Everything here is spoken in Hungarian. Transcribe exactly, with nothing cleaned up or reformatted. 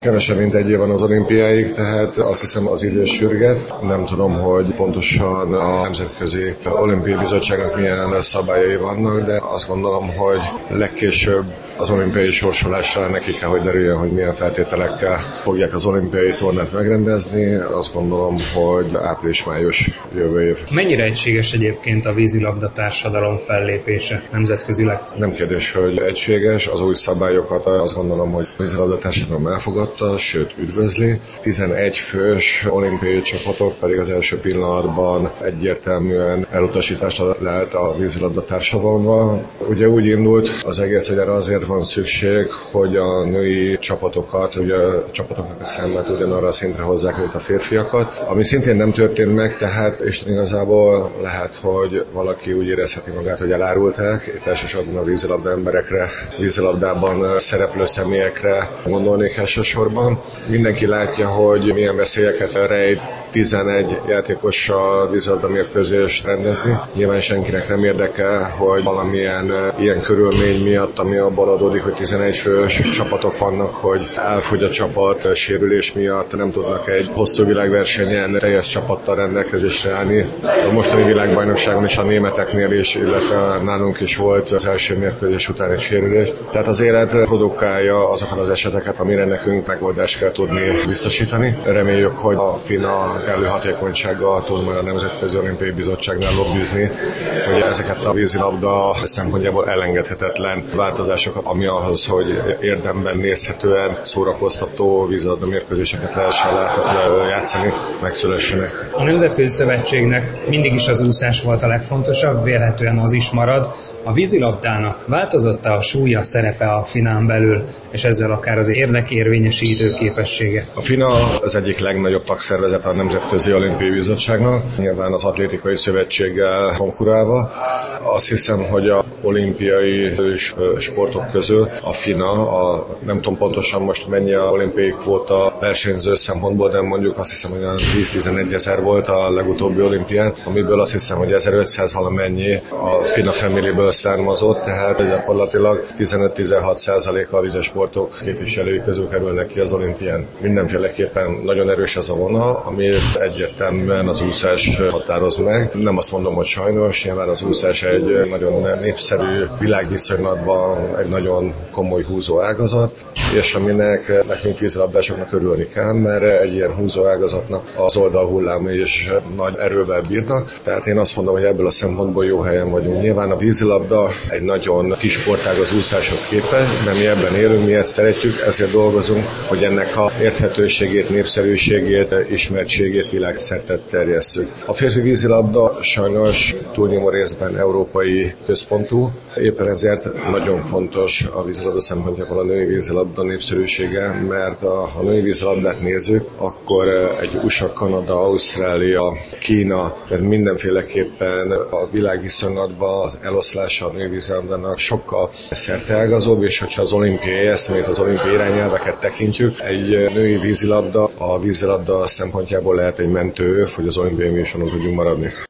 Kevesebb, mint egy év van az olimpiáig, tehát azt hiszem az idő sürget. Nem tudom, hogy pontosan a Nemzetközi Olimpiai Bizottságnak milyen szabályai vannak, de azt gondolom, hogy legkésőbb az olimpiai sorsolásra neki kell, hogy derüljön, hogy milyen feltételekkel fogják az olimpiai tornát megrendezni. Azt gondolom, hogy április-május jövő év. Mennyire egységes egyébként a vízilabda társadalom fellépése nemzetközileg? Nem kérdés, hogy egységes. Az új szabályokat azt gondolom, hogy a vízilabda társadalom elfogadta, sőt üdvözli. tizenegy fős olimpiai csapatok pedig az első pillanatban egyértelműen elutasítást lehet a vízilabda társadalommal. Ugye úgy indult az egész, hogy erre azért van szükség, hogy a női csapatokat, ugye a csapatoknak a számát ugyanarra a szintre hozzák, mint a férfiakat, ami szintén nem történt meg, tehát és igazából lehet, hogy valaki úgy érezheti magát, hogy elárulták, itt elsősorban a vízilabda emberekre, vízilabdában szereplő személyekre gondolnék elsősorban. Mindenki látja, hogy milyen veszélyeket rejt tizenegy játékossal vízilabda mérkőzést rendezni. Nyilván senkinek nem érdekel, hogy valamilyen ilyen körülmény miatt, ami abban adódik, hogy tizenegy fős csapatok vannak, hogy elfogy a csapat sérülés miatt, nem tudnak egy hosszú világversenyen teljes csapattal rendelkezésre állni. A mostani világbajnokságon is a németeknél is, illetve nálunk is volt az első mérkőzés után egy sérülés. Tehát az élet produkálja azokat az eseteket, amire nekünk megoldást kell tudni biztosítani. Reméljük, hogy a FINA előhatékonysággal tud majd a Nemzetközi Olimpiai Bizottságnál lobbizni, hogy ezeket a vízilabda szempontjából elengedhetetlen változásokat, ami ahhoz, hogy érdemben nézhetően szórakoztató vízilabda mérkőzéseket lehessen játszani, megszülessenek. A Nemzetközi Szövetségnek mindig is az úszás volt a legfontosabb, vélhetően az is marad. A vízilabdának változott-e a súlya, szerepe a finán belül, és ezzel akár az érdekérvényesítő képessége? A FINA az egyik legnagyobb tagszervezet a Nemzetközi Olimpiai Bizottságnak, nyilván az atlétikai szövetséggel konkurálva. Azt hiszem, hogy a olimpiai sportok közül a FINA, a, nem tudom pontosan most mennyi a olimpiai kvóta versenyző szempontból, de mondjuk azt hiszem, hogy a tíz-tizenegy ezer volt a legutóbbi olimpián, amiből azt hiszem, hogy ezerötszáz valamennyi a FINA Family-ből származott, tehát gyakorlatilag tizenöt-tizenhat százaléka a vízesportok képviselői közül kerülnek ki az olimpián. Mindenféleképpen nagyon erős ez a vonal, amit egyértelműen az úszás határoz meg. Nem azt mondom, hogy sajnos, nyilván az úszás egy nagyon népszerű világviszonylatban egy nagyon komoly húzó ágazat, és aminek nekünk vízilabdásoknak örülni kell, mert egy ilyen húzó ágazatnak az oldalhullámai is nagy erővel bírnak. Tehát én azt mondom, hogy ebből a szempontból jó helyen vagyunk. Nyilván a vízilabda egy nagyon kis sportág az úszáshoz képest, de mi ebben élünk, mi ezt szeretjük, ezért dolgozunk, hogy ennek a érthetőségét, népszerűségét, ismertségét világszerte terjesszük. A férfi vízilabda sajnos túlnyomó részben európai központú, éppen ezért nagyon fontos a vízilabda szempontjából a női vízilabda népszerűsége, mert a, ha női vízilabdát nézzük, akkor egy u es á, Kanada, Ausztrália, Kína, tehát mindenféleképpen a világviszonylatban az eloszlása a női vízilabdának sokkal szerteágazóbb, és hogyha az olimpiai eszmét, az olimpiai irányelveket tekintjük, egy női vízilabda a vízilabda szempontjából lehet egy mentőöv, hogy az olimpiai műsoron tudjunk maradni.